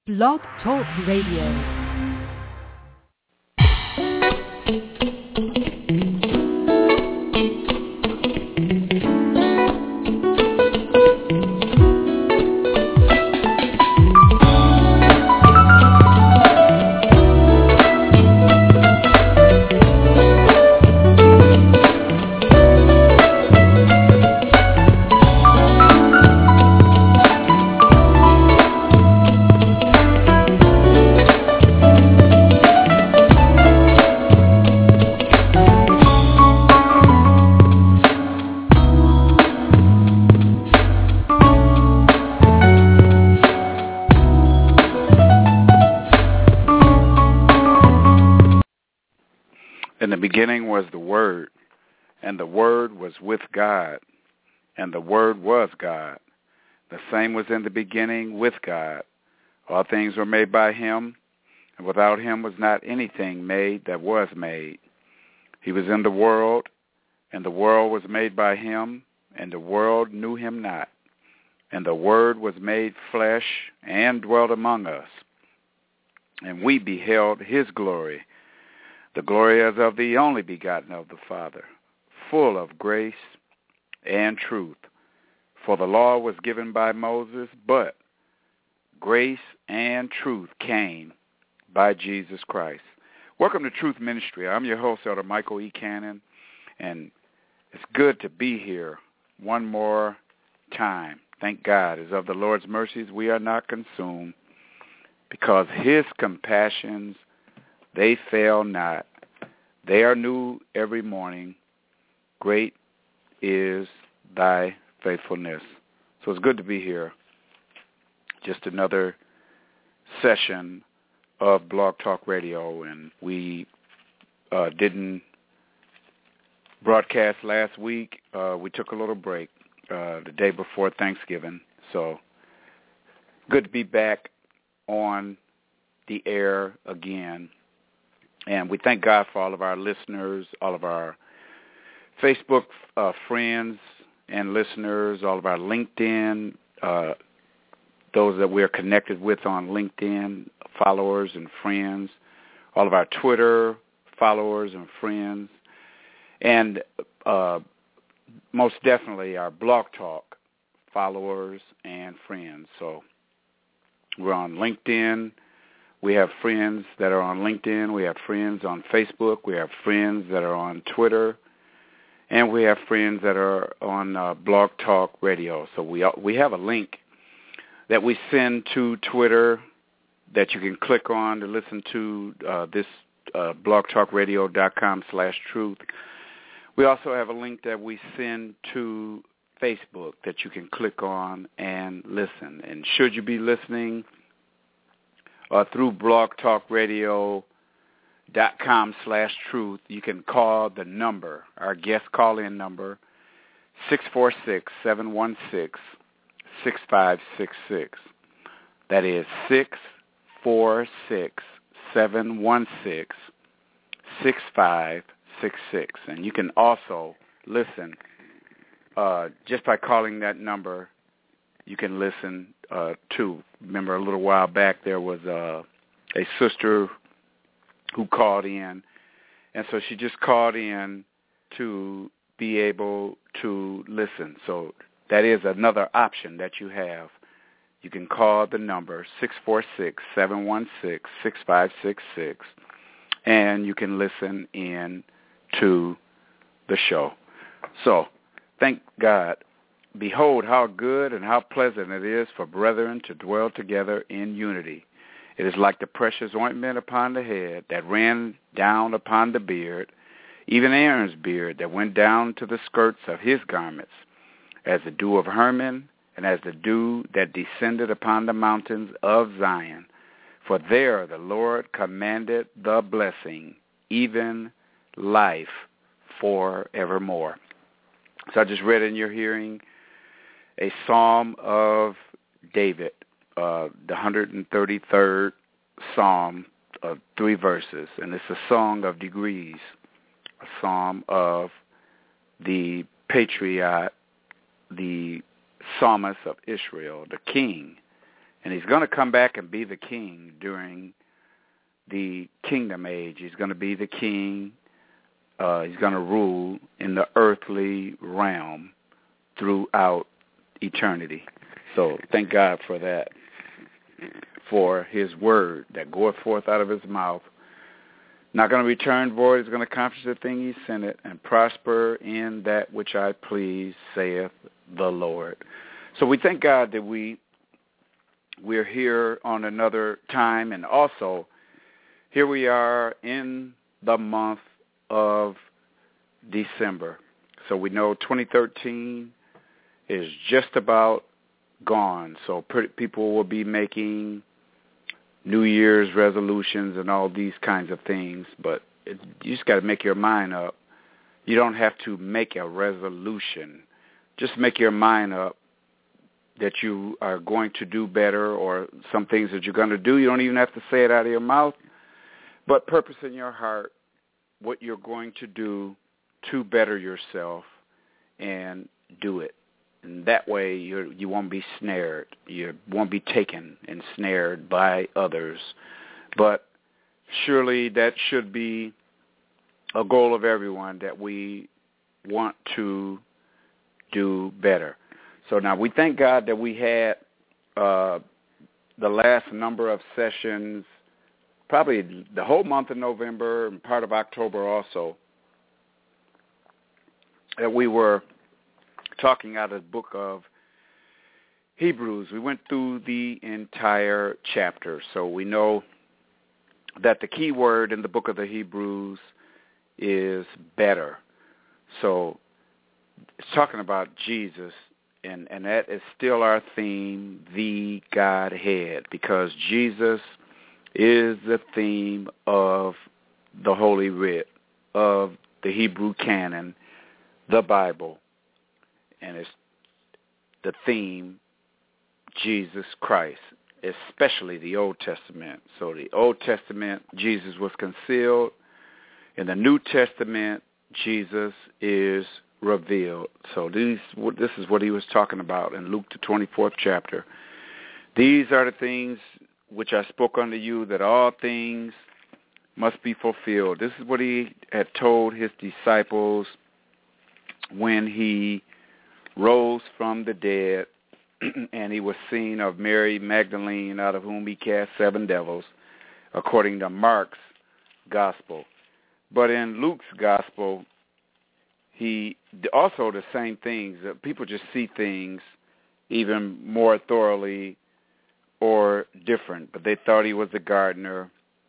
Blog Talk Radio. In the beginning was the Word, and the Word was with God, and the Word was God. The same was in the beginning with God. All things were made by him, and without him was not anything made that was made. He was in the world, and the world was made by him, and the world knew him not. And the Word was made flesh and dwelt among us, and we beheld his glory, the glory as of the only begotten of the Father, full of grace and truth. For the law was given by Moses, but grace and truth came by Jesus Christ. Welcome to Truth Ministry. I'm your host, Elder Michael E. Cannon, and it's good to be here one more time. Thank God. As of the Lord's mercies, we are not consumed, because his compassions, they fail not. They are new every morning. Great is thy faithfulness. So it's good to be here. Just another session of Blog Talk Radio, and we didn't broadcast last week. We took a little break the day before Thanksgiving. So good to be back on the air again. And we thank God for all of our listeners, all of our Facebook friends and listeners, all of our LinkedIn, those that we're connected with on LinkedIn, followers and friends, all of our Twitter followers and friends, and most definitely our Blog Talk followers and friends. So we're on LinkedIn. We have friends that are on LinkedIn. We have friends on Facebook. We have friends that are on Twitter. And we have friends that are on Blog Talk Radio. So we have a link that we send to Twitter that you can click on to listen to this blogtalkradio.com/truth. We also have a link that we send to Facebook that you can click on and listen. And should you be listening through blogtalkradio.com/truth, you can call the number, our guest call-in number, 646-716-6566. That is 646-716-6566. And you can also listen just by calling that number. You can listen to. Remember, a little while back there was a sister who called in, and so she just called in to be able to listen. So that is another option that you have. You can call the number 646-716-6566, and you can listen in to the show. So thank God. Behold, how good and how pleasant it is for brethren to dwell together in unity. It is like the precious ointment upon the head that ran down upon the beard, even Aaron's beard that went down to the skirts of his garments, as the dew of Hermon and as the dew that descended upon the mountains of Zion. For there the Lord commanded the blessing, even life forevermore. So I just read in your hearing a Psalm of David, the 133rd Psalm of 3 verses, and it's a song of degrees, a psalm of the patriot, the psalmist of Israel, the king, And he's going to come back and be the king during the kingdom age. He's going to be the king. He's going to rule in the earthly realm throughout eternity. So thank God for that, for his word that goeth forth out of his mouth. Not going to return void. Is going to accomplish the thing he sent it and prosper in that which I please, saith the Lord. So we thank God that we're here on another time, and also here we are in the month of December. So we know 2013 is just about gone. So people will be making New Year's resolutions and all these kinds of things, but you just got to make your mind up. You don't have to make a resolution. Just make your mind up that you are going to do better, or some things that you're going to do. You don't even have to say it out of your mouth, but purpose in your heart what you're going to do to better yourself and do it. And that way you won't be snared. You won't be taken and snared by others. But surely that should be a goal of everyone, that we want to do better. So now we thank God that we had the last number of sessions, probably the whole month of November and part of October also, that we were talking out of the book of Hebrews. We went through the entire chapter. So we know that the key word in the book of the Hebrews is better. So it's talking about Jesus, and that is still our theme, the Godhead, because Jesus is the theme of the Holy Writ, of the Hebrew canon, the Bible. And it's the theme, Jesus Christ, especially the Old Testament. So the Old Testament, Jesus was concealed. In the New Testament, Jesus is revealed. So this is what he was talking about in Luke, the 24th chapter. These are the things which I spoke unto you, that all things must be fulfilled. This is what he had told his disciples when he rose from the dead, and he was seen of Mary Magdalene, out of whom he cast 7 devils, according to Mark's gospel. But in Luke's gospel, he also the same things. People just see things even more thoroughly or different, but they thought he was the gardener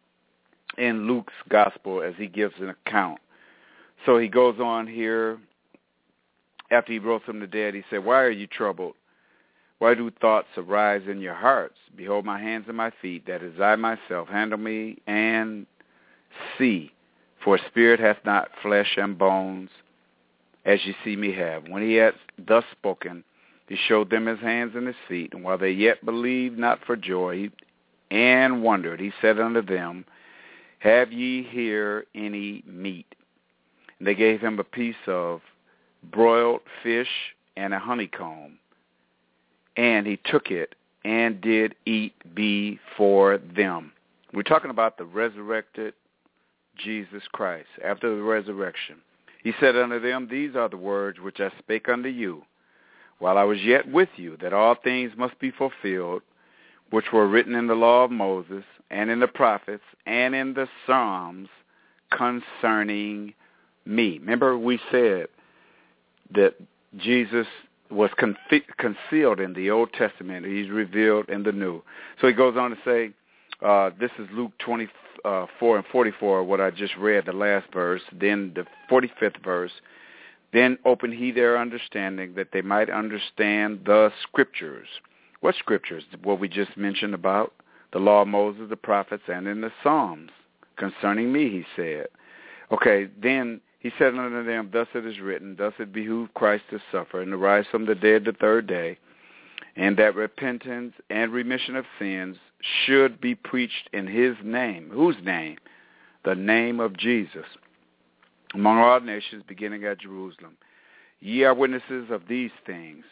in Luke's gospel as he gives an account. So he goes on here. After he rose from the dead, he said, why are you troubled? Why do thoughts arise in your hearts? Behold my hands and my feet, that is I myself. Handle me and see. For spirit hath not flesh and bones, as ye see me have. When he had thus spoken, he showed them his hands and his feet. And while they yet believed not for joy and wondered, he said unto them, have ye here any meat? And they gave him a piece of broiled fish and a honeycomb, and he took it and did eat before them. We're talking about the resurrected Jesus Christ after the resurrection. He said unto them, these are the words which I spake unto you while I was yet with you, that all things must be fulfilled which were written in the law of Moses and in the prophets and in the Psalms concerning me. Remember we said that Jesus was concealed in the Old Testament. He's revealed in the New. So he goes on to say, this is Luke 24 and 44, what I just read, the last verse. Then the 45th verse, then opened he their understanding, that they might understand the Scriptures. What Scriptures? What we just mentioned about the law of Moses, the prophets, and in the Psalms. Concerning me, he said. Okay, then he said unto them, thus it is written, thus it behooved Christ to suffer and to rise from the dead the 3rd day, and that repentance and remission of sins should be preached in his name. Whose name? The name of Jesus. Among all nations, beginning at Jerusalem. Ye are witnesses of these things.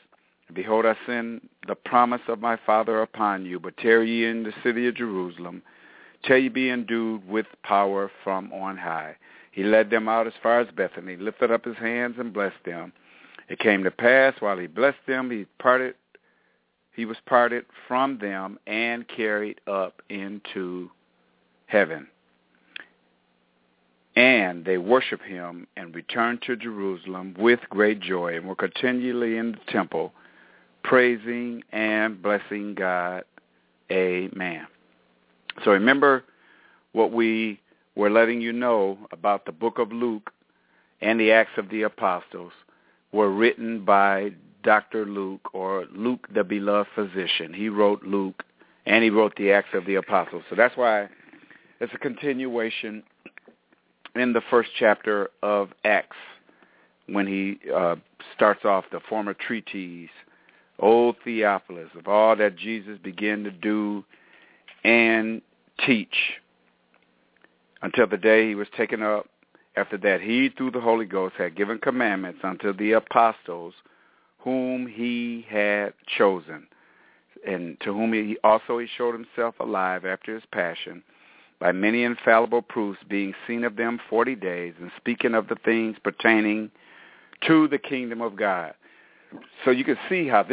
Behold, I send the promise of my Father upon you, but tarry ye in the city of Jerusalem, till ye be endued with power from on high. He led them out as far as Bethany, lifted up his hands and blessed them. It came to pass, while he blessed them, he was parted from them and carried up into heaven. And they worshiped him and returned to Jerusalem with great joy, and were continually in the temple, praising and blessing God. Amen. So remember what we were letting you know about the book of Luke and the Acts of the Apostles were written by Dr. Luke, or Luke the Beloved Physician. He wrote Luke, and he wrote the Acts of the Apostles. So that's why it's a continuation in the first chapter of Acts when he starts off the former treatise, O Theophilus, of all that Jesus began to do and teach until the day he was taken up. After that, he, through the Holy Ghost, had given commandments unto the apostles whom he had chosen, and to whom he showed himself alive after his passion, by many infallible proofs, being seen of them 40 days, and speaking of the things pertaining to the kingdom of God. So you can see how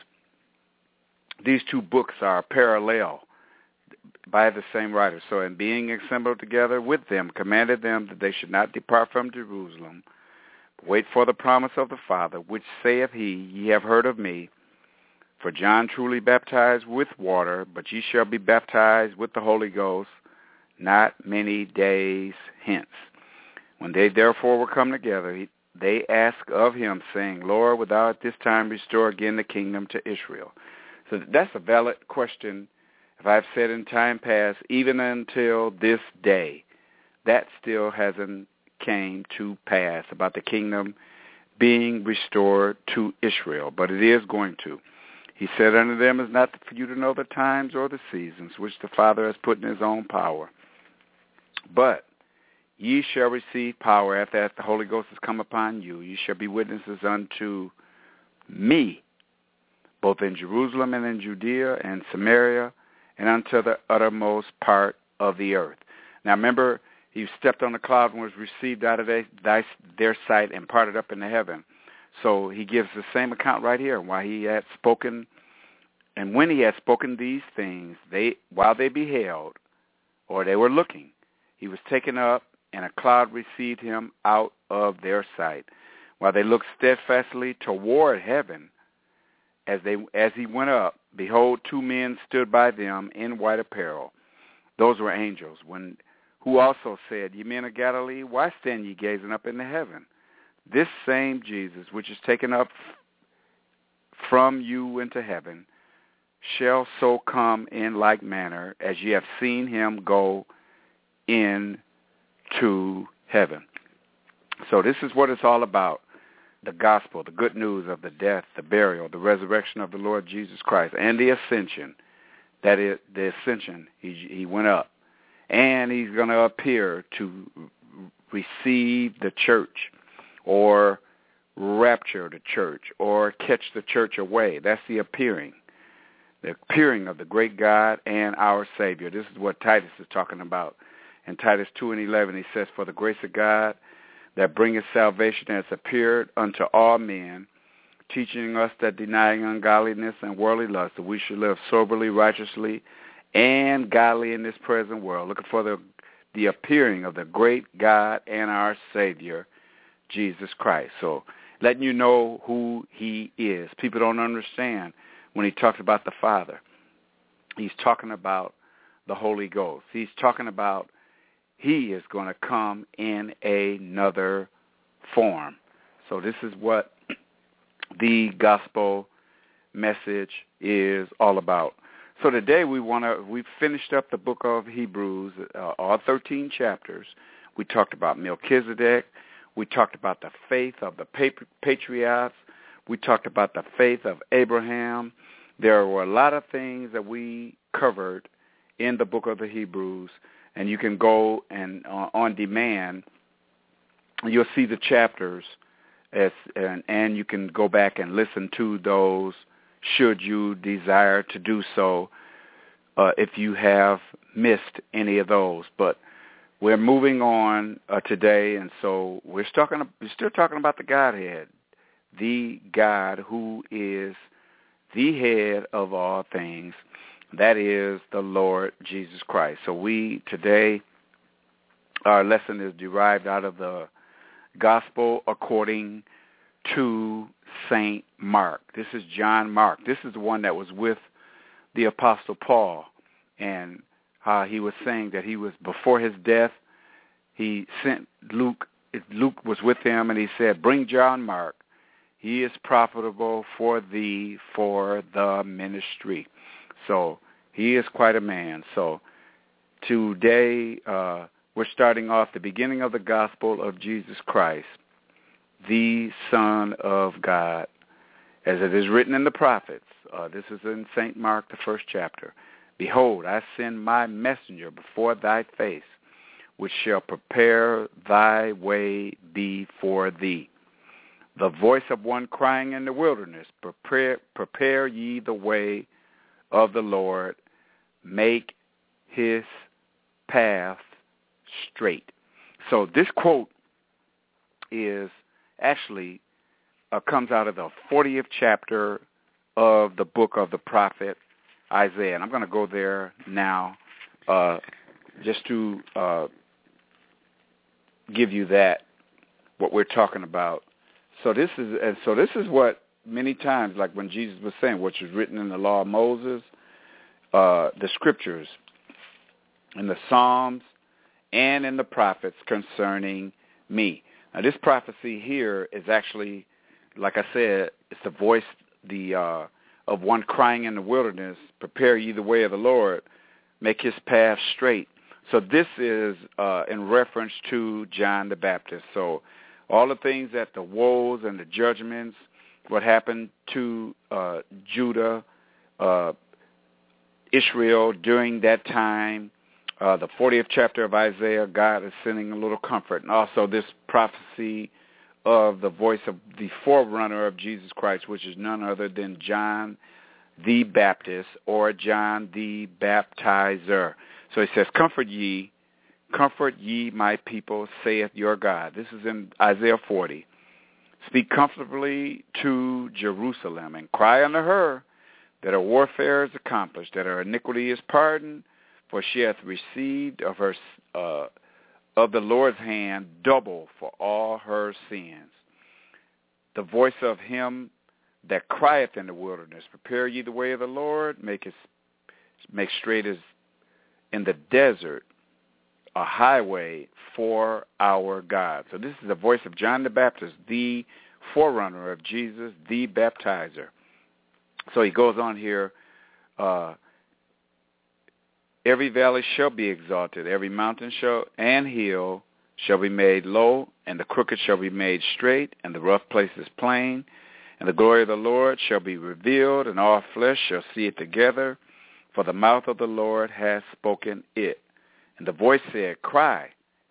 these two books are parallel by the same writer. So in being assembled together with them, commanded them that they should not depart from Jerusalem, but wait for the promise of the Father, which saith he, ye have heard of me. For John truly baptized with water, but ye shall be baptized with the Holy Ghost not many days hence. When they therefore were come together, they asked of him, saying, Lord, wilt thou at this time restore again the kingdom to Israel? So that's a valid question. If I've said in time past, even until this day, that still hasn't came to pass about the kingdom being restored to Israel, but it is going to. He said unto them, it's not for you to know the times or the seasons which the Father has put in his own power, but ye shall receive power after that the Holy Ghost has come upon you. Ye shall be witnesses unto me, both in Jerusalem and in Judea and Samaria, and unto the uttermost part of the earth. Now remember, he stepped on the cloud and was received out of their sight and parted up into heaven. So he gives the same account right here. While he had spoken, and when he had spoken these things, while they beheld, or they were looking, he was taken up, and a cloud received him out of their sight. While they looked steadfastly toward heaven, as he went up, behold, two men stood by them in white apparel. Those were angels, who also said, Ye men of Galilee, why stand ye gazing up into heaven? This same Jesus, which is taken up from you into heaven, shall so come in like manner as ye have seen him go into heaven. So this is what it's all about. The gospel, the good news of the death, the burial, the resurrection of the Lord Jesus Christ, and the ascension. That is the ascension. He went up. And he's going to appear to receive the church, or rapture the church, or catch the church away. That's the appearing of the great God and our Savior. This is what Titus is talking about. In Titus 2:11, he says, For the grace of God that bringeth salvation has appeared unto all men, teaching us that denying ungodliness and worldly lust, that we should live soberly, righteously, and godly in this present world, looking for the appearing of the great God and our Savior, Jesus Christ. So letting you know who he is. People don't understand when he talks about the Father. He's talking about the Holy Ghost. He's talking about he is going to come in another form. So this is what the gospel message is all about. So today we've finished up the book of Hebrews, all 13 chapters. We talked about Melchizedek. We talked about the faith of the patriarchs. We talked about the faith of Abraham. There were a lot of things that we covered in the book of the Hebrews, and you can go and on demand, you'll see the chapters and you can go back and listen to those should you desire to do so if you have missed any of those. But we're moving on today, and so we're still talking about the Godhead, the God who is the head of all things. That is the Lord Jesus Christ. So today, our lesson is derived out of the Gospel according to St. Mark. This is John Mark. This is the one that was with the Apostle Paul, and how he was saying that he was, before his death, he sent Luke. Luke was with him, and he said, "Bring John Mark. He is profitable for thee for the ministry." So he is quite a man. So today we're starting off the beginning of the gospel of Jesus Christ, the Son of God, as it is written in the prophets. This is in St. Mark, the 1st chapter. "Behold, I send my messenger before thy face, which shall prepare thy way before thee. The voice of one crying in the wilderness, prepare ye the way of the Lord, make his path straight." So this quote is actually comes out of the 40th chapter of the book of the prophet Isaiah. And I'm going to go there now just to give you what we're talking about. So this is what many times, like when Jesus was saying, which was written in the law of Moses, the scriptures, in the Psalms, and in the prophets concerning me. Now, this prophecy here is actually, like I said, it's the voice of one crying in the wilderness, "Prepare ye the way of the Lord, make his path straight." So this is in reference to John the Baptist. So all the things that the woes and the judgments, what happened to Judah, Israel during that time, the 40th chapter of Isaiah, God is sending a little comfort. And also this prophecy of the voice of the forerunner of Jesus Christ, which is none other than John the Baptist, or John the Baptizer. So he says, comfort ye, my people, saith your God." This is in Isaiah 40. "Speak comfortably to Jerusalem, and cry unto her that her warfare is accomplished, that her iniquity is pardoned, for she hath received of the Lord's hand double for all her sins. The voice of him that crieth in the wilderness, prepare ye the way of the Lord, make straight as in the desert a highway for our God." So this is the voice of John the Baptist, the forerunner of Jesus, the baptizer. So he goes on here, "Every valley shall be exalted, every mountain and hill shall be made low, and the crooked shall be made straight, and the rough places plain. And the glory of the Lord shall be revealed, and all flesh shall see it together, for the mouth of the Lord has spoken it. And the voice said, Cry.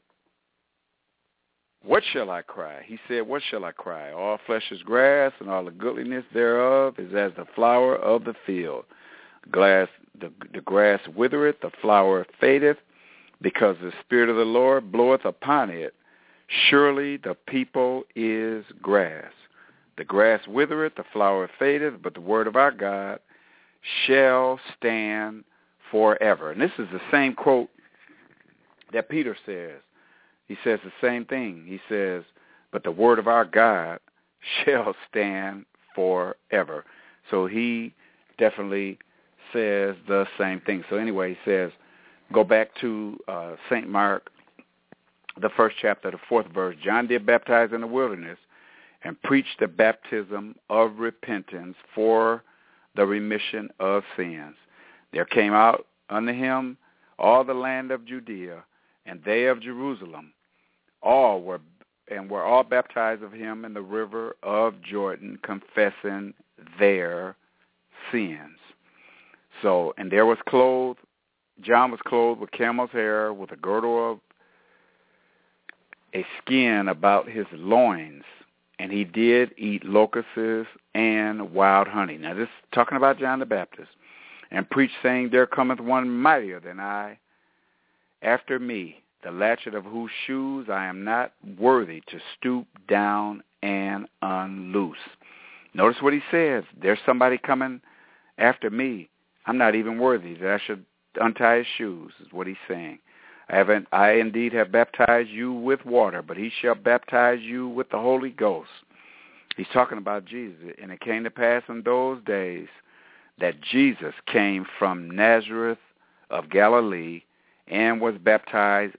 What shall I cry? He said, What shall I cry? All flesh is grass, and all the goodliness thereof is as the flower of the field. The grass withereth, the flower fadeth, because the Spirit of the Lord bloweth upon it. Surely the people is grass. The grass withereth, the flower fadeth, but the word of our God shall stand forever." And this is the same quote that Peter says. He says the same thing. He says, "But the word of our God shall stand forever." So he definitely says the same thing. So anyway, he says, go back to St. Mark, the 1st chapter, the 4th verse. "John did baptize in the wilderness, and preached the baptism of repentance for the remission of sins. There came out unto him all the land of Judea, and they of Jerusalem, were all baptized of him in the river of Jordan, confessing their sins." So, and John was clothed with camel's hair, with a girdle of a skin about his loins, and he did eat locusts and wild honey. Now this is talking about John the Baptist. And preached, saying, there cometh one mightier than I after me, the latchet of whose shoes I am not worthy to stoop down and unloose. Notice what he says. There's somebody coming after me. I'm not even worthy that I should untie his shoes, is what he's saying. I indeed have baptized you with water, but he shall baptize you with the Holy Ghost. He's talking about Jesus. And it came to pass in those days that Jesus came from Nazareth of Galilee and was baptized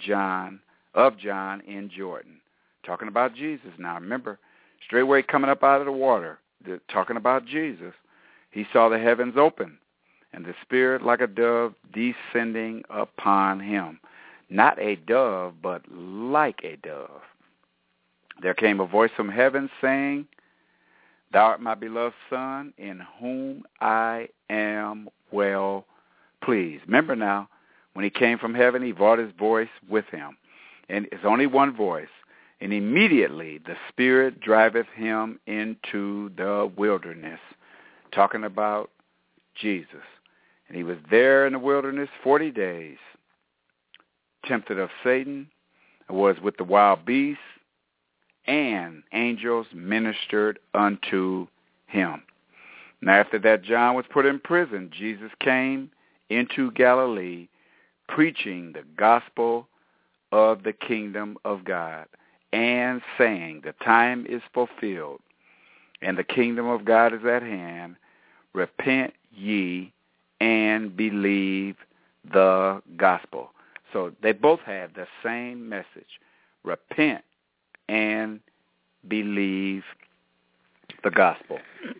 of John in Jordan. Talking about Jesus. Now remember, straightway coming up out of the water, talking about Jesus, he saw the heavens open and the Spirit like a dove descending upon him. Not a dove, but like a dove. There came a voice from heaven saying, Thou art my beloved Son, in whom I am well pleased. Remember now, when he came from heaven, he brought his voice with him. And it's only one voice. And immediately the Spirit driveth him into the wilderness. Talking about Jesus. And he was there in the wilderness 40 days, tempted of Satan, was with the wild beasts, and angels ministered unto him. Now after that John was put in prison, Jesus came into Galilee, preaching the gospel of the kingdom of God, and saying, the time is fulfilled, and the kingdom of God is at hand. Repent ye and believe the gospel. So they both have the same message. Repent and believe the gospel.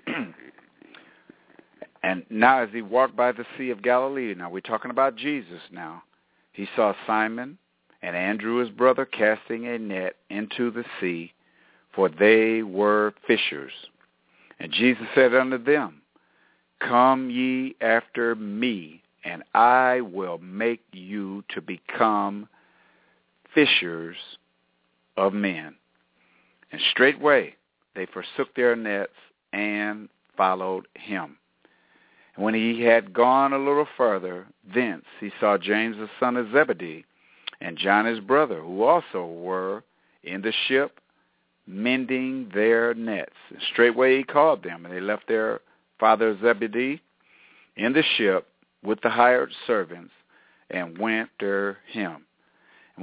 And now as he walked by the Sea of Galilee, now we're talking about Jesus now, he saw Simon and Andrew his brother casting a net into the sea, for they were fishers. And Jesus said unto them, Come ye after me, and I will make you to become fishers of men. And straightway they forsook their nets and followed him. And when he had gone a little further thence, he saw James the son of Zebedee and John his brother, who also were in the ship mending their nets. And straightway he called them, and they left their father Zebedee in the ship with the hired servants, and went to him. And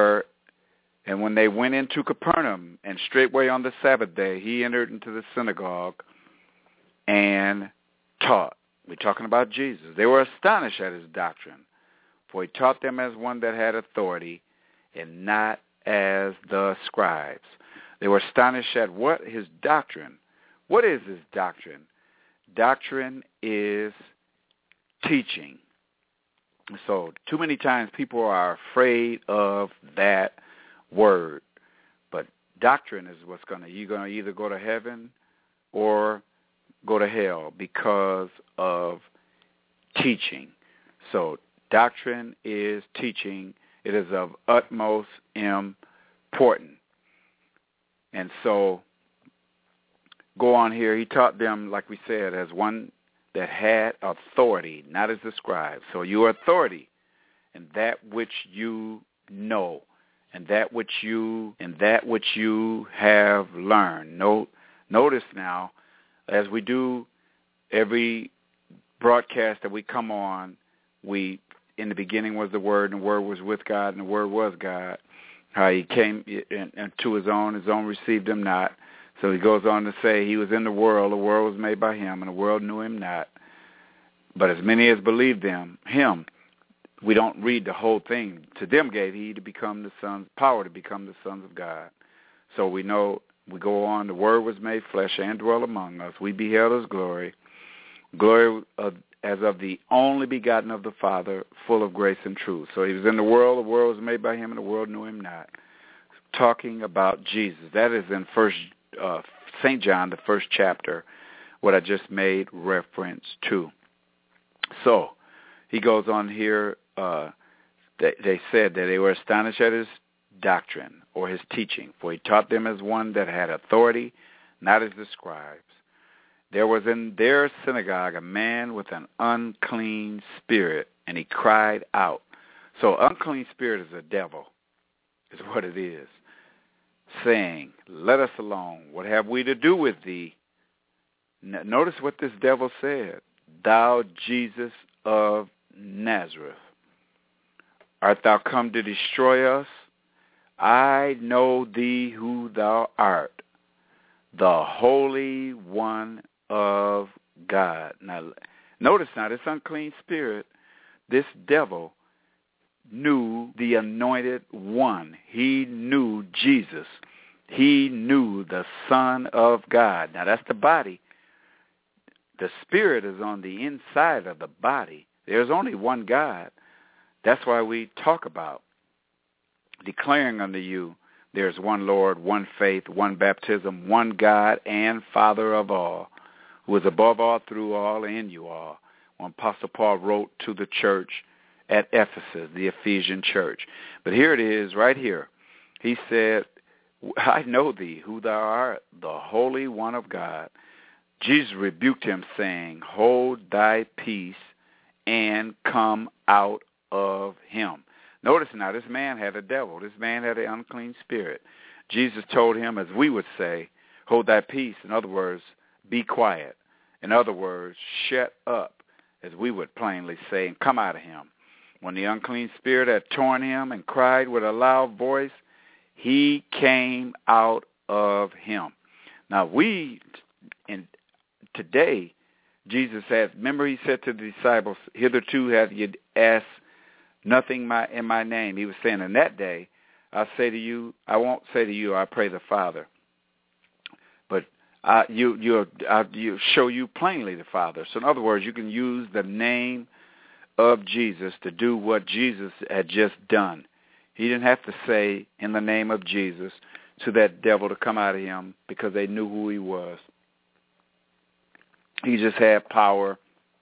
when they went into Capernaum, and straightway on the Sabbath day, he entered into the synagogue and taught. We're talking about Jesus. They were astonished at his doctrine, for he taught them as one that had authority, and not as the scribes. They were astonished at what? His doctrine. What is his doctrine? Doctrine is teaching. So too many times people are afraid of that word. But doctrine is you're going to either go to heaven or go to hell because of teaching. So doctrine is teaching. It is of utmost importance. And so go on here. He taught them, like we said, as one that had authority, not as the scribe. So your authority and that which you know, and that which you have learned. Notice now, as we do every broadcast that we come on, in the beginning was the Word, and the Word was with God, and the Word was God. How he came to his own received him not. So he goes on to say, he was in the world was made by him, and the world knew him not. But as many as believed him, we don't read the whole thing. To them gave he to become the sons, power to become the sons of God. So we know, we go on, the Word was made flesh and dwelt among us. We beheld his glory as of the only begotten of the Father, full of grace and truth. So he was in the world was made by him, and the world knew him not. Talking about Jesus. That is in St. John, the first chapter, what I just made reference to. So he goes on here. They said that they were astonished at his doctrine or his teaching, for he taught them as one that had authority, not as the scribes. There was in their synagogue a man with an unclean spirit, and he cried out. So unclean spirit is a devil, is what it is, saying, let us alone. What have we to do with thee? Notice what this devil said. Thou Jesus of Nazareth, art thou come to destroy us? I know thee who thou art, the Holy One of God. Now, notice now, this unclean spirit, this devil knew the anointed one. He knew Jesus. He knew the Son of God. Now, that's the body. The spirit is on the inside of the body. There's only one God. That's why we talk about declaring unto you there's one Lord, one faith, one baptism, one God and Father of all, who is above all, through all, and in you all. When Apostle Paul wrote to the church at Ephesus, the Ephesian church. But here it is, right here. He said, I know thee, who thou art, the Holy One of God. Jesus rebuked him, saying, hold thy peace and come out of him. Notice now, this man had a devil. This man had an unclean spirit. Jesus told him, as we would say, hold thy peace. In other words, be quiet. In other words, shut up, as we would plainly say, and come out of him. When the unclean spirit had torn him and cried with a loud voice, he came out of him. Now today, Jesus said, remember he said to the disciples, hitherto have you asked nothing in my name. He was saying, in that day, I won't say to you, I pray the Father. But you show you plainly the Father. So in other words, you can use the name of Jesus to do what Jesus had just done. He didn't have to say in the name of Jesus to that devil to come out of him because they knew who he was. He just had power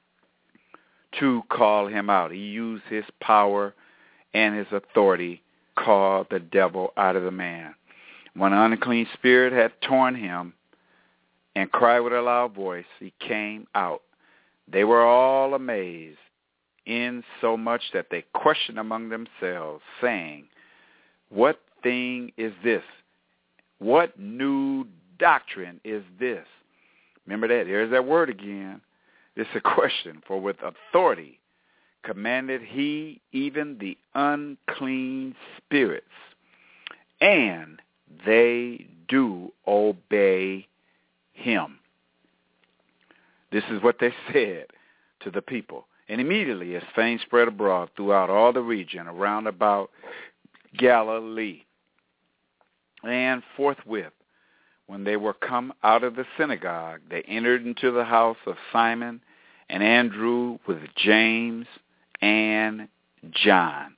to call him out. He used his power and his authority, called the devil out of the man. When an unclean spirit had torn him and cried with a loud voice, he came out. They were all amazed, in so much that they questioned among themselves, saying, what thing is this? What new doctrine is this? Remember that. There's that word again. It's a question. For with authority commanded he even the unclean spirits, and they do obey him. This is what they said to the people. And immediately his fame spread abroad throughout all the region around about Galilee. And forthwith, when they were come out of the synagogue, they entered into the house of Simon and Andrew with James and John.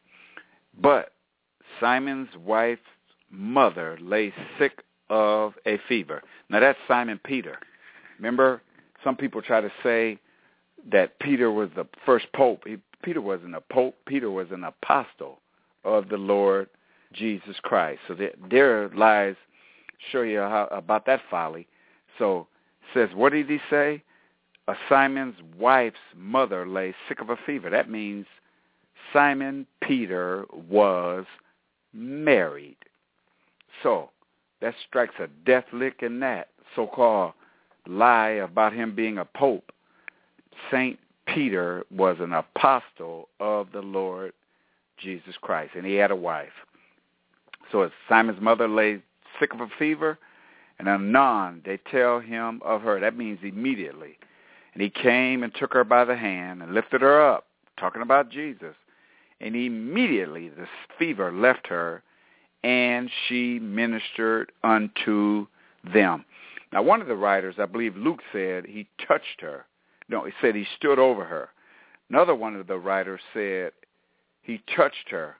But Simon's wife's mother lay sick of a fever. Now that's Simon Peter. Remember, some people try to say that Peter was the first pope. Peter wasn't a pope. Peter was an apostle of the Lord Jesus Christ. So there lies, show you about that folly. So it says, what did he say? Simon's wife's mother lay sick of a fever. That means Simon Peter was married. So that strikes a death lick in that so-called lie about him being a pope. St. Peter was an apostle of the Lord Jesus Christ, and he had a wife. So as Simon's mother lay sick of a fever, and anon they tell him of her. That means immediately. And he came and took her by the hand and lifted her up, talking about Jesus. And immediately the fever left her, and she ministered unto them. Now, one of the writers, I believe Luke, said he touched her. No, he said he stood over her. Another one of the writers said he touched her.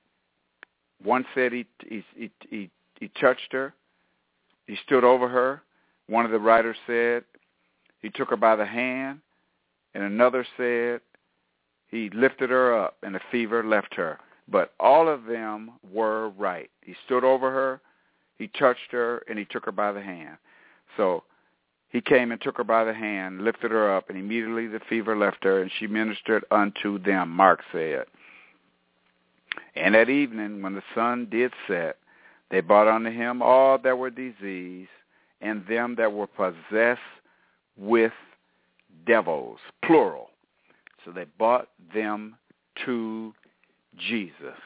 One said he touched her. He stood over her. One of the writers said he took her by the hand. And another said he lifted her up and the fever left her. but all of them were right. He stood over her, he touched her, and he took her by the hand. So he came and took her by the hand, lifted her up, and immediately the fever left her, and she ministered unto them, Mark said. And at evening, when the sun did set, they brought unto him all that were diseased, and them that were possessed with devils, plural. So they brought them to Jesus,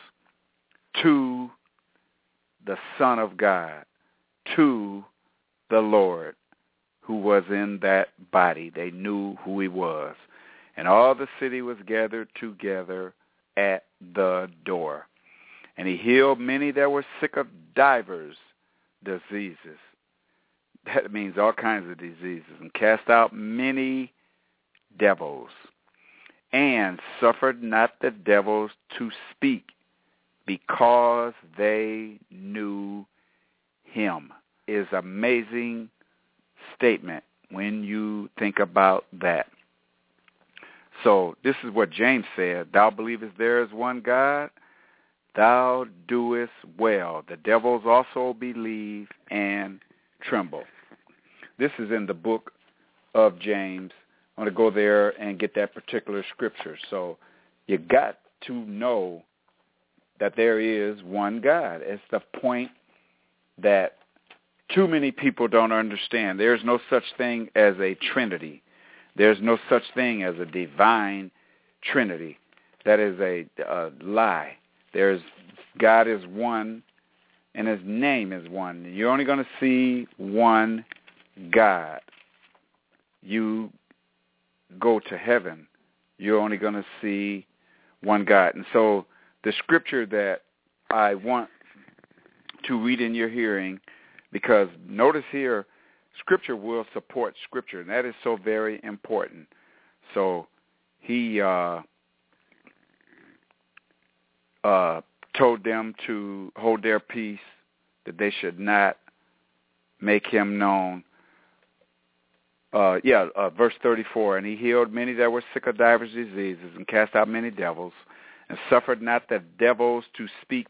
to the Son of God, to the Lord who was in that body. They knew who he was. And all the city was gathered together at the door. And he healed many that were sick of divers diseases. That means all kinds of diseases. And cast out many devils. And suffered not the devils to speak, because they knew him. Is amazing statement when you think about that. So this is what James said. Thou believest there is one God, thou doest well. The devils also believe and tremble. This is in the book of James. I want to go there and get that particular scripture. So you got to know that there is one God. It's the point that too many people don't understand. There's no such thing as a Trinity. There's no such thing as a divine Trinity. That is a lie. God is one, and his name is one. You're only going to see one God. You go to heaven, you're only going to see one God. And so the scripture that I want to read in your hearing, because notice here, scripture will support scripture, and that is so very important. So he told them to hold their peace, that they should not make him known. Verse 34, and he healed many that were sick of divers diseases, and cast out many devils, and suffered not the devils to speak,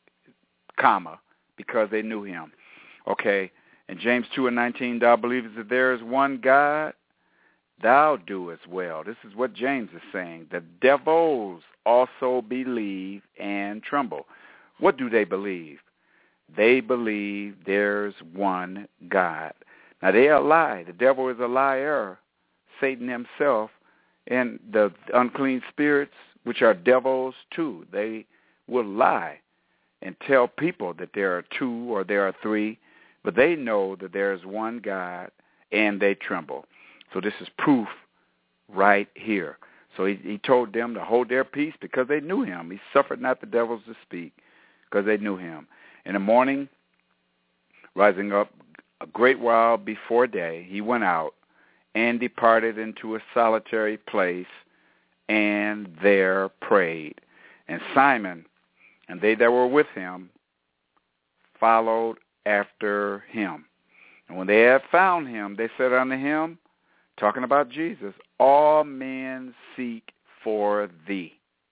because they knew him. Okay, in James 2:19, thou believest that there is one God, thou doest well. This is what James is saying. The devils also believe and tremble. What do they believe? They believe there's one God. Now, they are a lie. The devil is a liar, Satan himself, and the unclean spirits, which are devils too. They will lie and tell people that there are two or there are three, but they know that there is one God, and they tremble. So this is proof right here. So he told them to hold their peace because they knew him. He suffered not the devils to speak because they knew him. In the morning, rising up a great while before day, he went out and departed into a solitary place, and there prayed. And Simon and they that were with him followed after him. And when they had found him, they said unto him, talking about Jesus, all men seek for thee.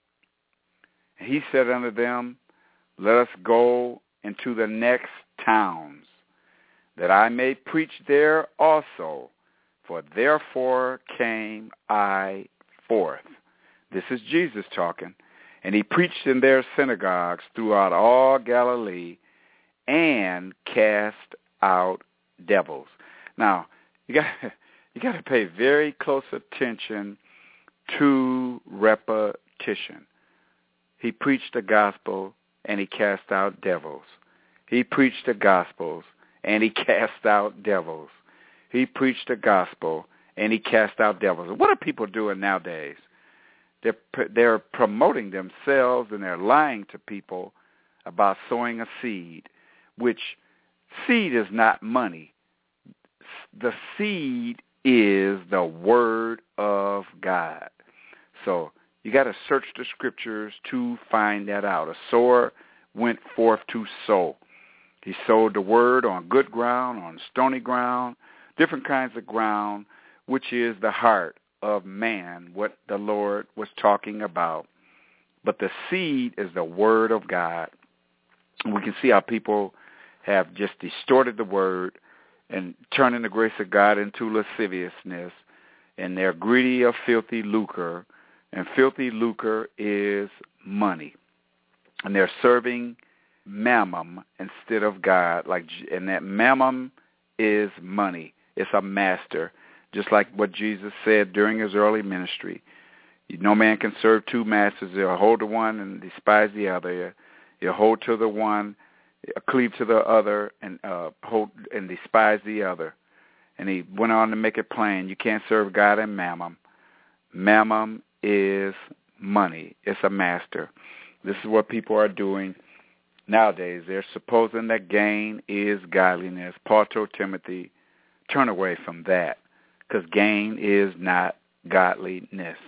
And he said unto them, let us go into the next towns, that I may preach there also, for therefore came I forth. This is Jesus talking. And he preached in their synagogues throughout all Galilee, and cast out devils. Now, you got to pay very close attention to repetition. He preached the gospel, and he cast out devils. He preached the gospels, and he cast out devils. He preached the gospel, and he cast out devils. What are people doing nowadays? They're promoting themselves, and they're lying to people about sowing a seed, which seed is not money. The seed is the word of God. So you got to search the scriptures to find that out. A sower went forth to sow. He sowed the word on good ground, on stony ground, different kinds of ground, which is the heart of man, what the Lord was talking about. But the seed is the word of God. And we can see how people have just distorted the word and turning the grace of God into lasciviousness. And they're greedy of filthy lucre. And filthy lucre is money. And they're serving mammon instead of God. And that mammon is money. It's a master. Just like what Jesus said during his early ministry. No man can serve two masters. He'll hold to one and despise the other. He'll hold to the one, cleave to the other, and hold and despise the other. And he went on to make it plain. You can't serve God and mammon. Mammon is money. It's a master. This is what people are doing nowadays. They're supposing that gain is godliness. Paul told Timothy, turn away from that, because gain is not godliness.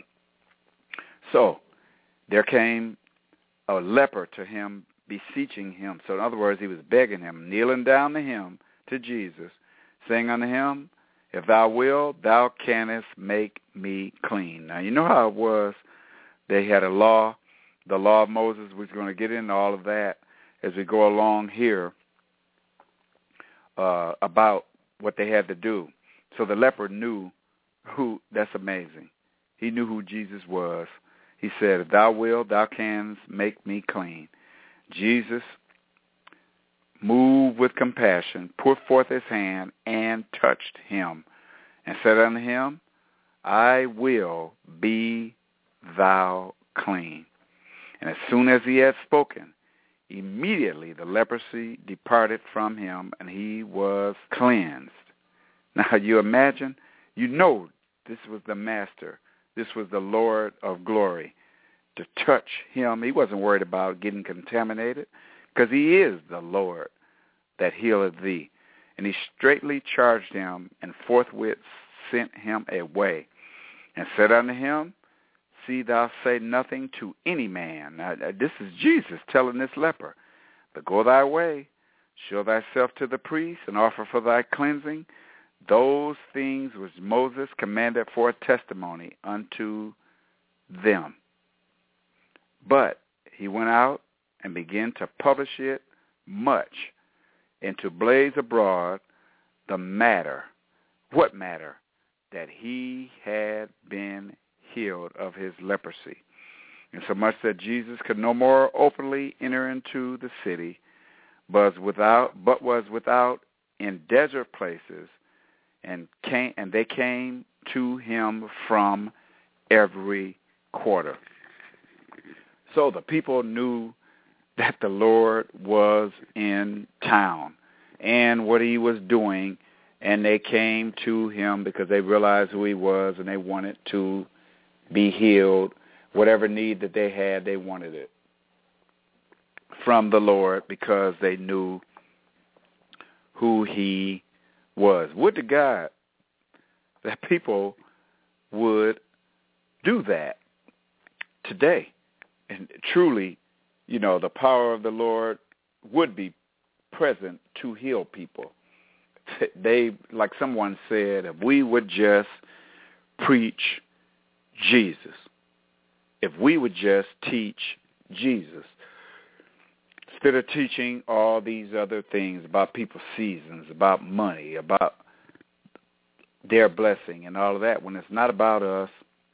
So there came a leper to him, beseeching him. So in other words, he was begging him, kneeling down to him, to Jesus, saying unto him, if thou wilt, thou canst make me clean. Now, you know how it was. They had a law, the law of Moses. We're going to get into all of that as we go along here about what they had to do. So the leper knew who, that's amazing. He knew who Jesus was. He said, if thou wilt, thou canst make me clean. Jesus moved with compassion, put forth his hand, and touched him, and said unto him, I will be thou clean. And as soon as he had spoken, immediately the leprosy departed from him, and he was cleansed. Now you imagine, you know this was the master. This was the Lord of glory. To touch him, he wasn't worried about getting contaminated, because he is the Lord that healeth thee. And he straightly charged him, and forthwith sent him away, and said unto him, see thou say nothing to any man. Now, this is Jesus telling this leper, but go thy way, show thyself to the priest, and offer for thy cleansing those things which Moses commanded for a testimony unto them. But he went out and began to publish it much, and to blaze abroad the matter. What matter? That he had been healed of his leprosy. And so much that Jesus could no more openly enter into the city, but was without in desert places, and they came to him from every quarter. So the people knew that the Lord was in town and what he was doing, and they came to him because they realized who he was, and they wanted to be healed. Whatever need that they had, they wanted it from the Lord because they knew who he was. Would to God that people would do that today. And truly, you know, the power of the Lord would be present to heal people. They, like someone said, if we would just preach Jesus, if we would just teach Jesus, instead of teaching all these other things about people's seasons, about money, about their blessing and all of that, when it's not about us,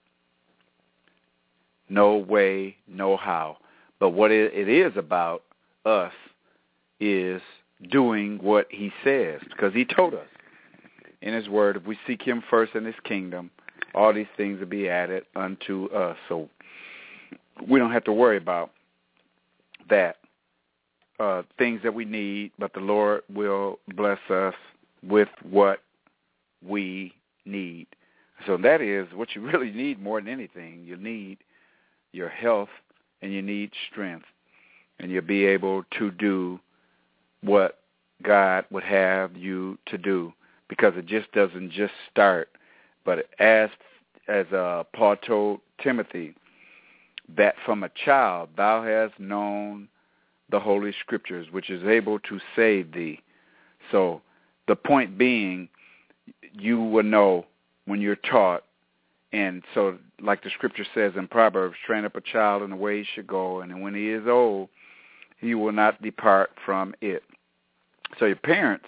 no way, no how. But what it is about us is doing what he says, because he told us in his word, if we seek him first in his kingdom, all these things will be added unto us. So we don't have to worry about that, things that we need, but the Lord will bless us with what we need. So that is what you really need more than anything. You need your health, and you need strength, and you'll be able to do what God would have you to do, because it just doesn't just start. But as Paul told Timothy, that from a child thou hast known the Holy Scriptures, which is able to save thee. So the point being, you will know when you're taught And so, like the scripture says in Proverbs, train up a child in the way he should go, and when he is old, he will not depart from it. So your parents,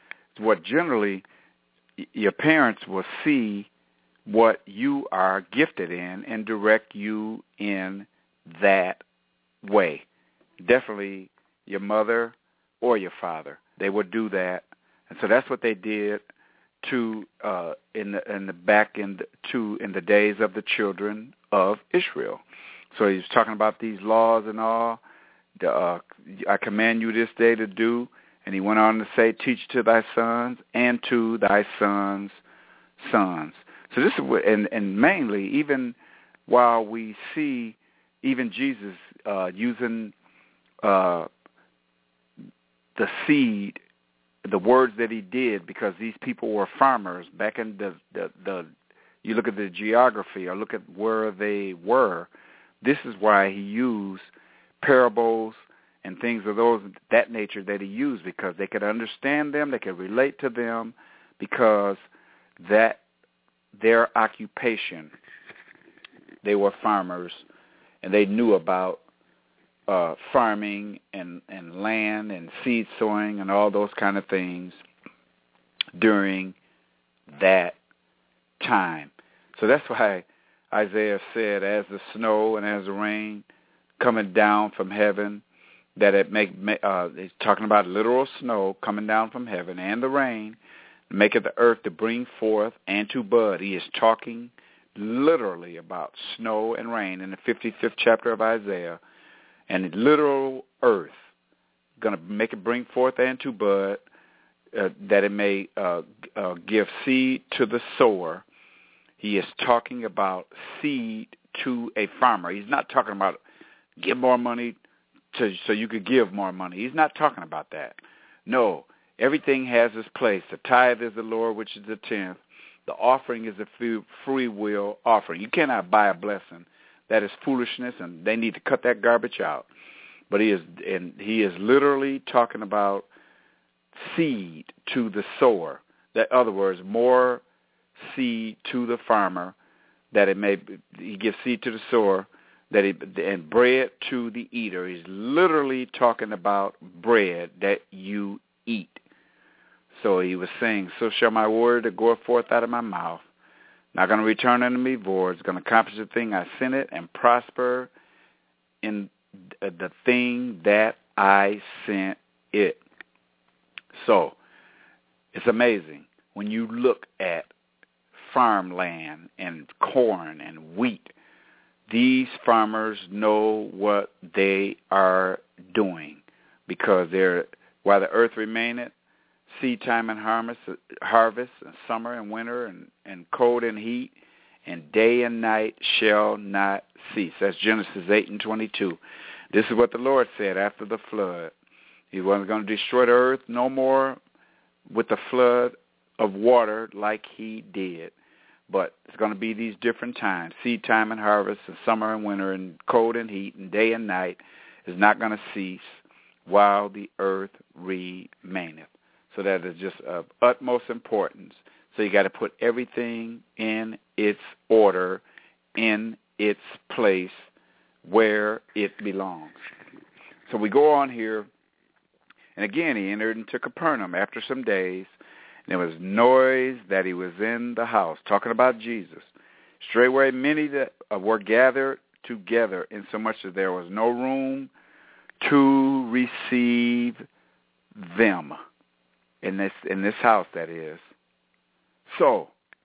your parents will see what you are gifted in and direct you in that way. Definitely your mother or your father, they would do that. And so that's what they did in the days of the children of Israel. So he's talking about these laws and all. I command you this day to do. And he went on to say, teach to thy sons and to thy sons' sons. So this is what, and mainly, even while we see even Jesus using the seed, the words that he did, because these people were farmers back in the you look at the geography or look at where they were. This is why he used parables and things of that nature that he used, because they could understand them, they could relate to them, because that their occupation, they were farmers, and they knew about farming and land and seed sowing and all those kind of things during that time. So that's why Isaiah said, as the snow and as the rain coming down from heaven, that it's talking about literal snow coming down from heaven and the rain, maketh the earth to bring forth and to bud. He is talking literally about snow and rain in the 55th chapter of Isaiah. And the literal earth, going to make it bring forth and to bud, that it may give seed to the sower. He is talking about seed to a farmer. He's not talking about give more money so you could give more money. He's not talking about that. No, everything has its place. The tithe is the Lord, which is the 10th. The offering is a free will offering. You cannot buy a blessing. That is foolishness, and they need to cut that garbage out. But he is literally talking about seed to the sower. That, other words, more seed to the farmer, that he gives seed to the sower, and bread to the eater. He's literally talking about bread that you eat. So he was saying, so shall my word that goeth forth out of my mouth, not going to return unto me void. It's going to accomplish the thing I sent it and prosper in the thing that I sent it. So it's amazing when you look at farmland and corn and wheat. These farmers know what they are doing, because while the earth remaineth, seed time and harvest, and summer and winter, and cold and heat, and day and night shall not cease. That's Genesis 8:22. This is what the Lord said after the flood. He wasn't going to destroy the earth no more with the flood of water like he did. But it's going to be these different times, seed time and harvest, and summer and winter, and cold and heat, and day and night is not going to cease while the earth remaineth. So that is just of utmost importance. So you got to put everything in its order, in its place, where it belongs. So we go on here, and again he entered into Capernaum after some days. There was noise that he was in the house, talking about Jesus. Straightway many that were gathered together, insomuch that there was no room to receive them in this house, that is. So,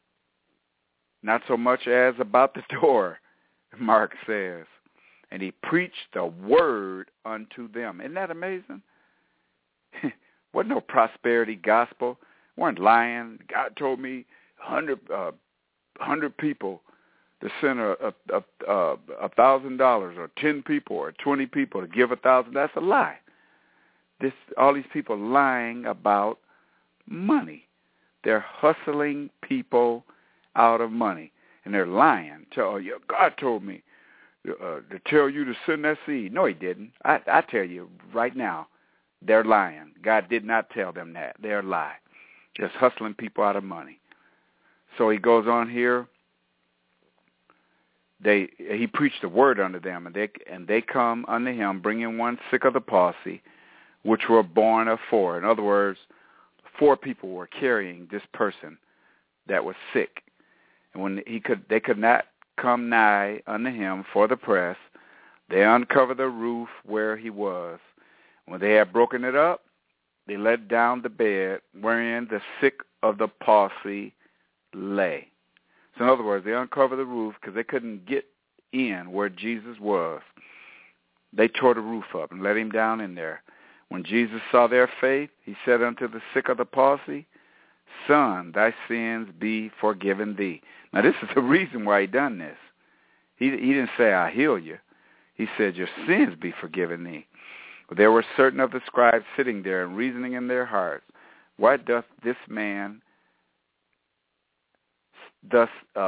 not so much as about the door, Mark says. And he preached the word unto them. Isn't that amazing? Wasn't no prosperity gospel. Weren't lying. God told me 100 people to send $1,000, or 10 people, or 20 people to give 1,000. That's a lie. All these people lying about money. They're hustling people out of money, and they're lying. God told me to tell you to send that seed. No, he didn't. I tell you right now, they're lying. God did not tell them that. They're lying. Just hustling people out of money. So he goes on here, he preached the word unto them, and they come unto him, bringing one sick of the palsy, which were borne of four. In other words, 4 people were carrying this person that was sick. And when they could not come nigh unto him for the press, they uncovered the roof where he was. When they had broken it up, they let down the bed wherein the sick of the palsy lay. So in other words, they uncovered the roof because they couldn't get in where Jesus was. They tore the roof up and let him down in there. When Jesus saw their faith, he said unto the sick of the palsy, Son, thy sins be forgiven thee. Now this is the reason why he done this. He didn't say, I heal you. He said, your sins be forgiven thee. But there were certain of the scribes sitting there and reasoning in their hearts, why doth this man thus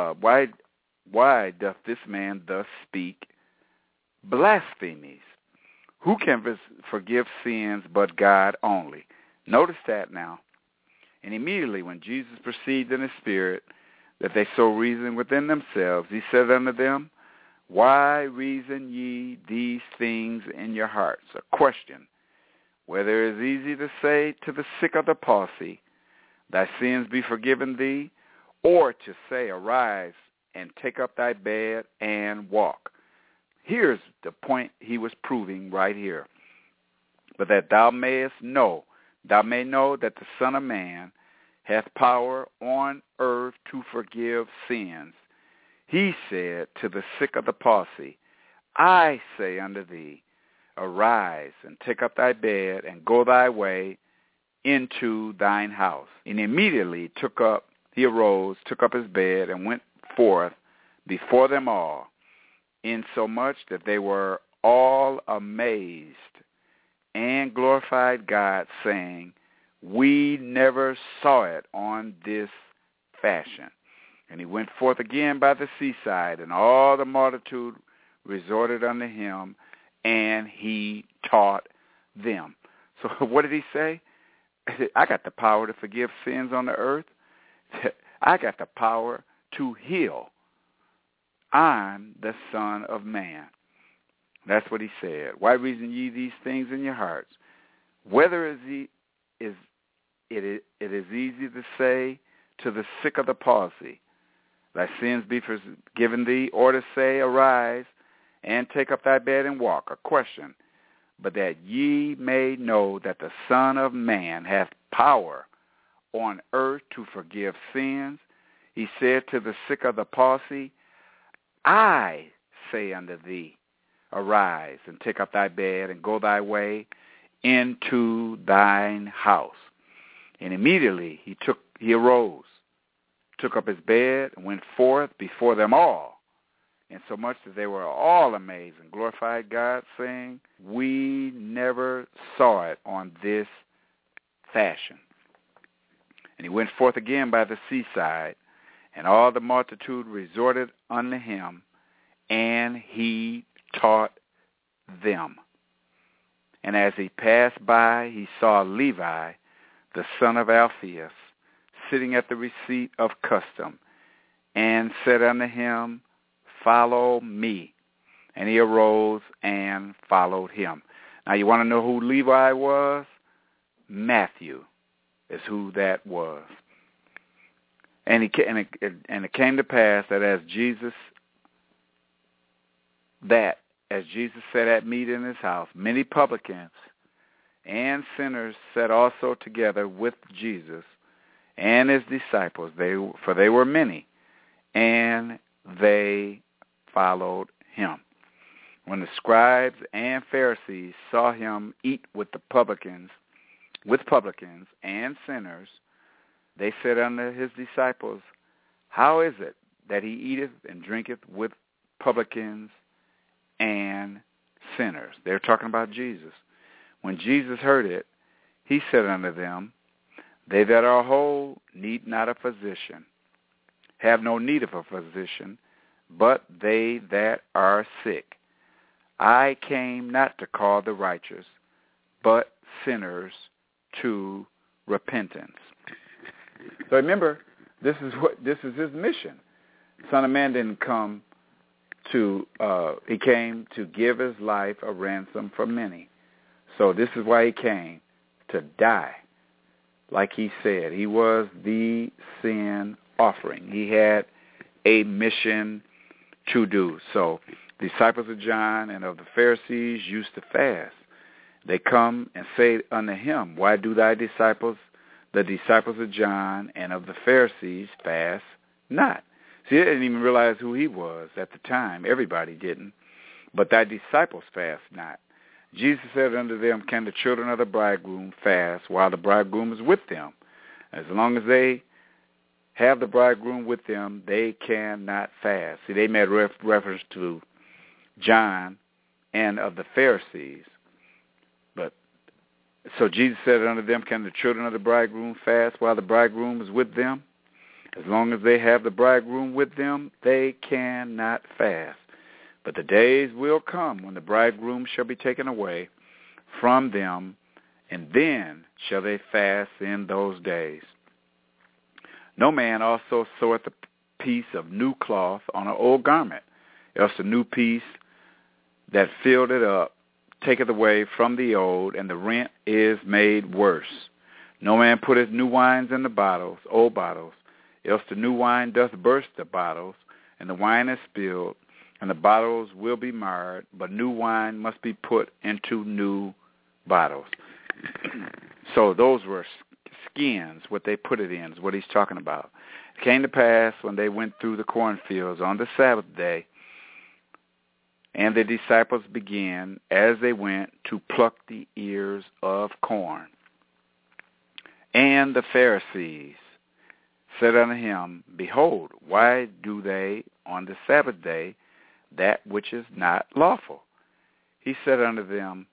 why doth this man thus speak blasphemies? Who can forgive sins but God only? Notice that now. And immediately when Jesus perceived in his spirit that they so reasoned within themselves, he said unto them, Why reason ye these things in your hearts? A question. Whether it is easy to say to the sick of the palsy, Thy sins be forgiven thee, or to say, Arise and take up thy bed and walk. Here's the point he was proving right here. But that thou may know that the Son of Man hath power on earth to forgive sins. He said to the sick of the palsy, I say unto thee, Arise and take up thy bed and go thy way into thine house. And immediately he arose, took up his bed, and went forth before them all, insomuch that they were all amazed and glorified God, saying, We never saw it on this fashion. And he went forth again by the seaside, and all the multitude resorted unto him, and he taught them. So what did he say? He said, I got the power to forgive sins on the earth. I got the power to heal. I'm the Son of Man. That's what he said. Why reason ye these things in your hearts? Whether it is easy to say to the sick of the palsy, Thy sins be forgiven thee, or to say, Arise and take up thy bed and walk. A question. But that ye may know that the Son of Man hath power on earth to forgive sins, he said to the sick of the palsy, I say unto thee, Arise and take up thy bed and go thy way into thine house. And immediately he arose, took up his bed, and went forth before them all, insomuch that they were all amazed and glorified God, saying, We never saw it on this fashion. And he went forth again by the seaside, and all the multitude resorted unto him, and he taught them. And as he passed by, he saw Levi, the son of Alphaeus, sitting at the receipt of custom, and said unto him, Follow me. And he arose and followed him. Now you want to know who Levi was? Matthew is who that was. And it came to pass that as Jesus sat at meat in his house, many publicans and sinners sat also together with Jesus and his disciples, for they were many, and they followed him. When the scribes and Pharisees saw him eat with publicans and sinners, they said unto his disciples, How is it that he eateth and drinketh with publicans and sinners? They're talking about Jesus. When Jesus heard it, he said unto them, They that are whole need not a physician, have no need of a physician, but they that are sick. I came not to call the righteous, but sinners to repentance. So remember, this is his mission. Son of Man didn't come he came to give his life a ransom for many. So this is why he came, to die. Like he said, he was the sin offering. He had a mission to do. So disciples of John and of the Pharisees used to fast. They come and say unto him, why do the disciples of John and of the Pharisees fast not? See, they didn't even realize who he was at the time. Everybody didn't. But thy disciples fast not. Jesus said unto them, can the children of the bridegroom fast while the bridegroom is with them? As long as they have the bridegroom with them, they cannot fast. See, they made reference to John and of the Pharisees. So Jesus said unto them, can the children of the bridegroom fast while the bridegroom is with them? As long as they have the bridegroom with them, they cannot fast. But the days will come when the bridegroom shall be taken away from them, and then shall they fast in those days. No man also seweth a piece of new cloth on an old garment, else the new piece that filled it up taketh away from the old, and the rent is made worse. No man putteth new wines in the old bottles, else the new wine doth burst the bottles, and the wine is spilled, and the bottles will be marred, but new wine must be put into new bottles. So those were skins, what they put it in is what he's talking about. It came to pass when they went through the cornfields on the Sabbath day, and the disciples began, as they went, to pluck the ears of corn. And the Pharisees said unto him, behold, why do they on the Sabbath day that which is not lawful? He said unto them,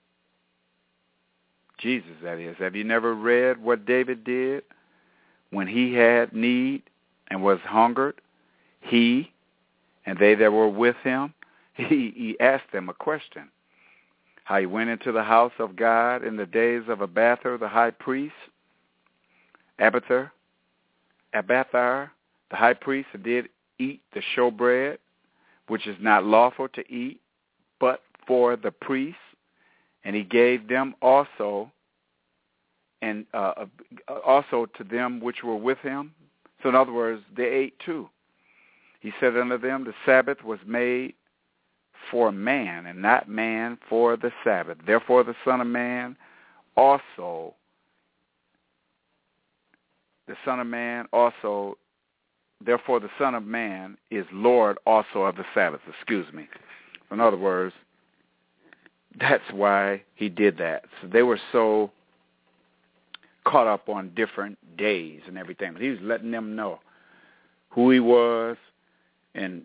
Jesus, that is, have you never read what David did when he had need and was hungered, he and they that were with him? He asked them a question. How he went into the house of God in the days of Abiathar, the high priest. Abiathar, the high priest, did eat the showbread, which is not lawful to eat, but for the priests. And he gave them also, and also to them which were with him. So in other words, they ate too. He said unto them, the Sabbath was made for man, and not man for the Sabbath. Therefore the Son of Man also, therefore the Son of Man is Lord also of the Sabbath. In other words, that's why he did that. So they were so caught up on different days and everything. But he was letting them know who he was, and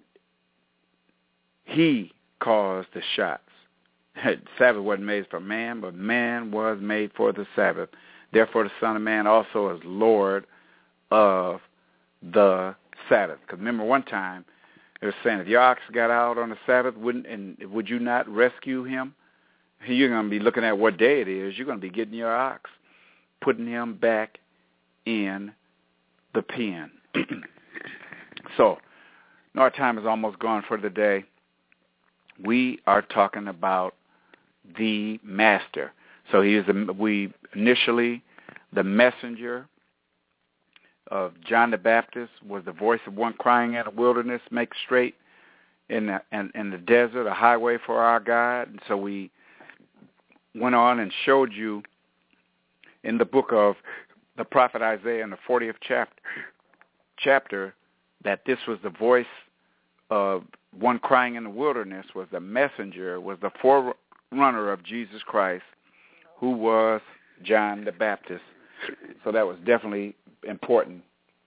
he caused the shots. Sabbath wasn't made for man, but man was made for the Sabbath. Therefore, the Son of Man also is Lord of the Sabbath. Because remember, one time they were saying, if your ox got out on the Sabbath, would you not rescue him? You're going to be looking at what day it is. You're going to be getting your ox, putting him back in the pen. So, our time is almost gone for the day. We are talking about the Master. So he is initially the messenger of John the Baptist, was the voice of one crying in the wilderness, make straight in the desert a highway for our God. And so we went on and showed you in the book of the prophet Isaiah in the 40th chapter that this was the voice of one crying in the wilderness, was the messenger, was the forerunner of Jesus Christ, who was John the Baptist. So that was definitely important.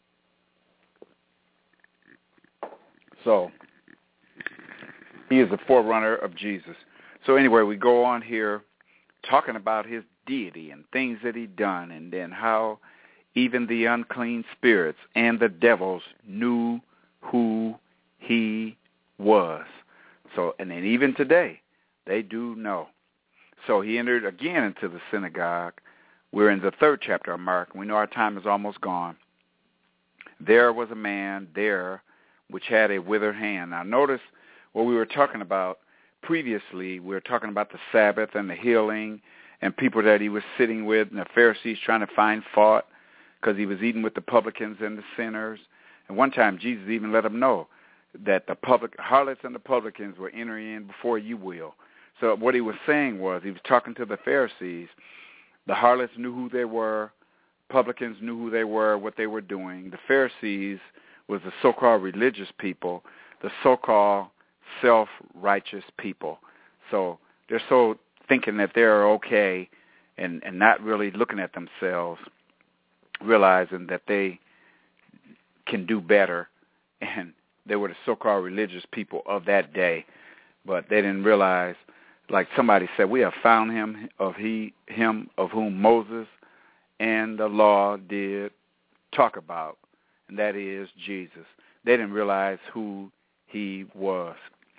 So he is the forerunner of Jesus. So anyway, we go on here talking about his deity and things that he done, and then how even the unclean spirits and the devils knew who he was. So, and then even today, they do know. So he entered again into the synagogue. We're in the 3rd chapter of Mark, and we know our time is almost gone. There was a man there which had a withered hand. Now notice what we were talking about previously. We were talking about the Sabbath and the healing and people that he was sitting with, and the Pharisees trying to find fault because he was eating with the publicans and the sinners. And one time Jesus even let them know that the harlots and the publicans were entering in before you will. So what he was saying was, he was talking to the Pharisees. The harlots knew who they were. Publicans knew who they were, what they were doing. The Pharisees was the so-called religious people, the so-called self-righteous people. So they're so thinking that they're okay and not really looking at themselves, realizing that they can do better. And they were the so-called religious people of that day. But they didn't realize, like somebody said, we have found him of whom Moses and the law did talk about, and that is Jesus. They didn't realize who he was.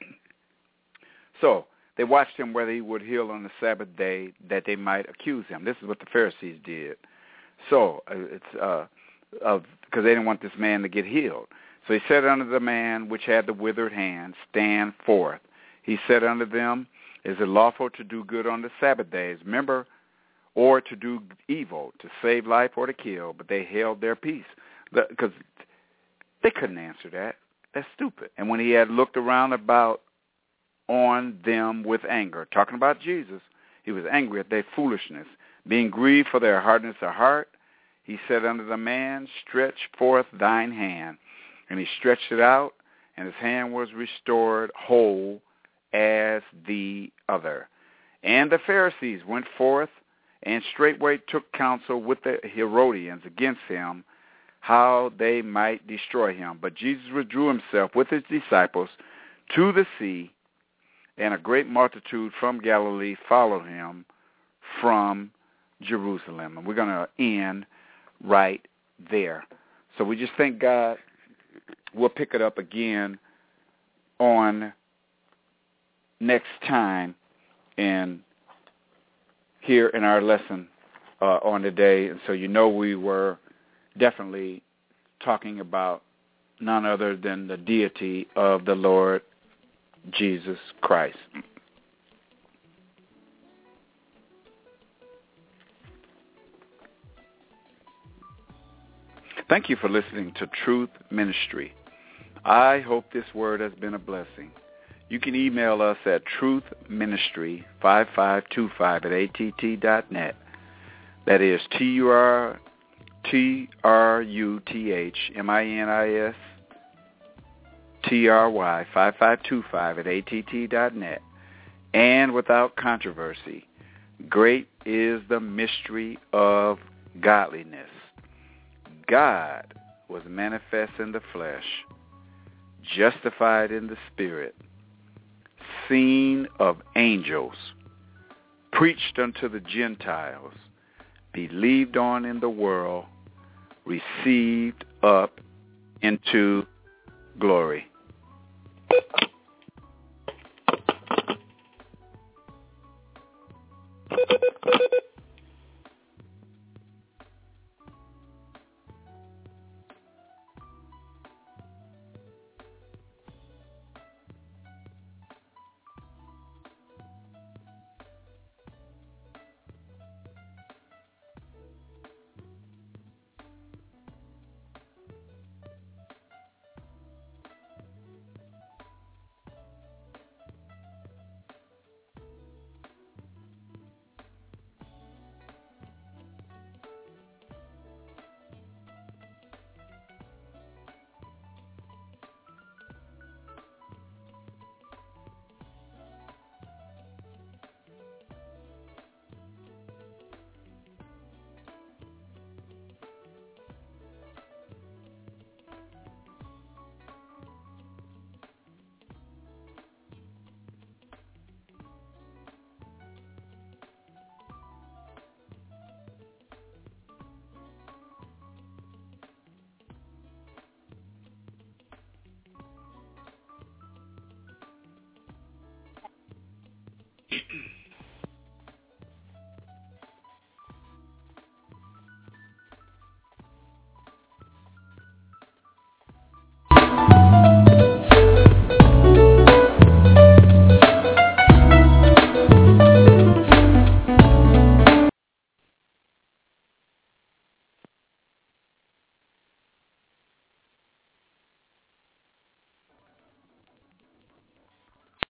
So they watched him whether he would heal on the Sabbath day, that they might accuse him. This is what the Pharisees did. So it's because they didn't want this man to get healed. So he said unto the man which had the withered hand, stand forth. He said unto them, is it lawful to do good on the Sabbath days? Remember, or to do evil, to save life or to kill? But they held their peace, because they couldn't answer that. That's stupid. And when he had looked around about on them with anger, talking about Jesus, he was angry at their foolishness, being grieved for their hardness of heart, he said unto the man, stretch forth thine hand. And he stretched it out, and his hand was restored whole as the other. And the Pharisees went forth, and straightway took counsel with the Herodians against him, how they might destroy him. But Jesus withdrew himself with his disciples to the sea, and a great multitude from Galilee followed him from Jerusalem. And we're going to end right there. So we just thank God. We'll pick it up again on next time and here in our lesson on today. And so we were definitely talking about none other than the deity of the Lord Jesus Christ. Thank you for listening to Truth Ministry. I hope this word has been a blessing. You can email us at truthministry5525@att.net. That is TRUTHMINISTRY5525@att.net. And without controversy, great is the mystery of godliness. God was manifest in the flesh, justified in the spirit, seen of angels, preached unto the Gentiles, believed on in the world, received up into glory.